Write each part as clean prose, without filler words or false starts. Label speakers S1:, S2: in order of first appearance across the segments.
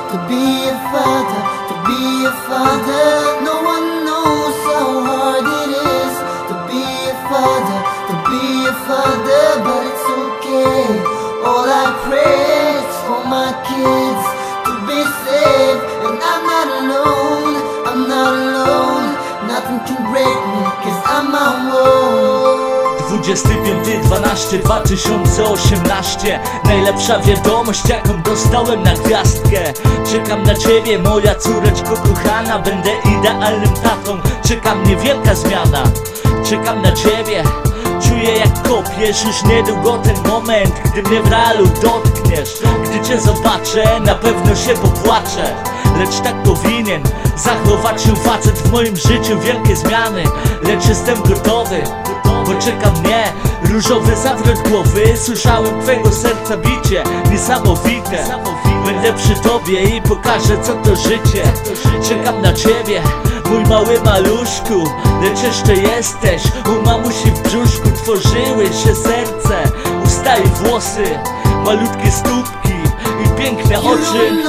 S1: to be a father, to be a father. No one knows how hard it is to be a father, to be a father. But it's okay, all I pray is for my kids to be safe. And I'm not alone, I'm not alone. Nothing can break me, cause I'm my own.
S2: 25.12.2018. Najlepsza wiadomość, jaką dostałem na gwiazdkę. Czekam na ciebie, moja córeczko kochana. Będę idealnym tatą, czeka mnie wielka zmiana. Czekam na ciebie, czuję jak kopiesz. Już niedługo ten moment, gdy mnie w realu dotkniesz. Gdy cię zobaczę, na pewno się popłaczę. Lecz tak powinien zachować się facet w moim życiu. Wielkie zmiany, lecz jestem gotowy, bo czeka mnie różowy zawrót głowy. Słyszałem twego serca bicie, niesamowite. Będę przy tobie i pokażę, co to życie. Czekam na ciebie, mój mały maluszku. Lecz jeszcze jesteś u mamusi w brzuszku. Tworzyły się serce, usta i włosy, malutkie stópki i piękne oczy.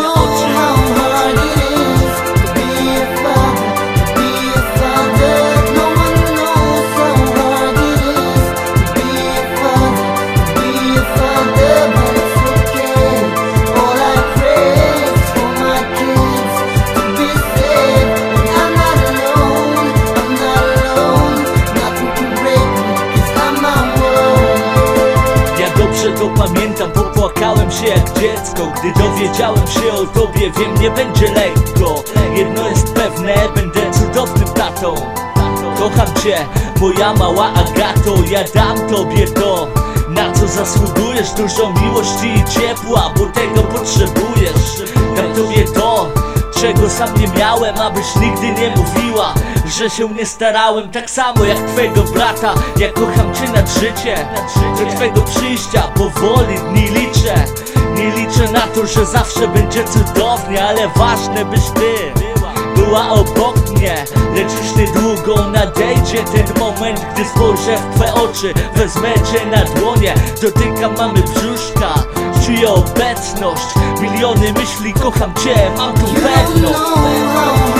S2: To pamiętam, popłakałem się jak dziecko, gdy dowiedziałem się o tobie. Wiem, nie będzie lekko. Jedno jest pewne, będę cudownym tatą. Kocham cię, moja mała Agato. Ja dam tobie to, na co zasługujesz. Dużo miłości i ciepła, bo tego potrzebujesz. Dam tobie to, czego sam nie miałem, abyś nigdy nie mówiła, że się nie starałem. Tak samo jak twojego brata, ja kocham cię nad życie. Do twojego przyjścia powoli dni liczę. Nie liczę na to, że zawsze będzie cudownie, ale ważne byś ty była obok mnie. Lecz już niedługo nadejdzie ten moment, gdy spojrzę w twe oczy, wezmę cię na dłonie. Dotykam mamy brzuszka, czuję obecność. Miliony myśli, kocham cię, mam tu pewność.